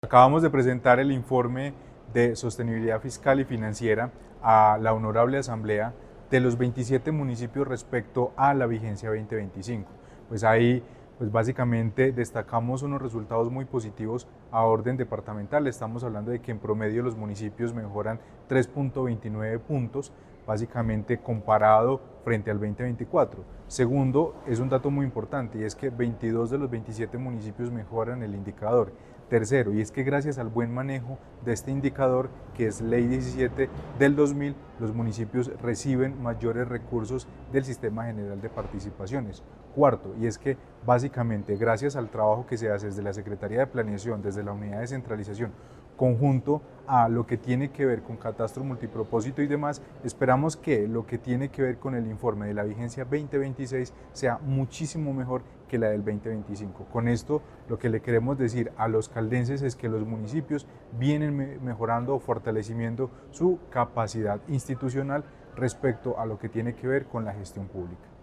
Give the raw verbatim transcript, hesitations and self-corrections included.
Acabamos de presentar el informe de sostenibilidad fiscal y financiera a la Honorable Asamblea de los veintisiete municipios respecto a la vigencia veinte veinticinco. Pues ahí, pues básicamente destacamos unos resultados muy positivos a orden departamental. Estamos hablando de que en promedio los municipios mejoran tres punto veintinueve puntos, básicamente comparado frente al veinte veinticuatro. Segundo, es un dato muy importante y es que veintidós de los veintisiete municipios mejoran el indicador. Tercero, y es que gracias al buen manejo de este indicador, que es Ley diecisiete del dos mil, los municipios reciben mayores recursos del Sistema General de Participaciones. Cuarto, y es que básicamente gracias al trabajo que se hace desde la Secretaría de Planeación, desde la Unidad de Centralización, conjunto a lo que tiene que ver con catastro multipropósito y demás, esperamos que lo que tiene que ver con el informe de la vigencia veinte veintiséis sea muchísimo mejor que la del veinte veinticinco. Con esto lo que le queremos decir a los caldenses es que los municipios vienen mejorando o fortaleciendo su capacidad institucional respecto a lo que tiene que ver con la gestión pública.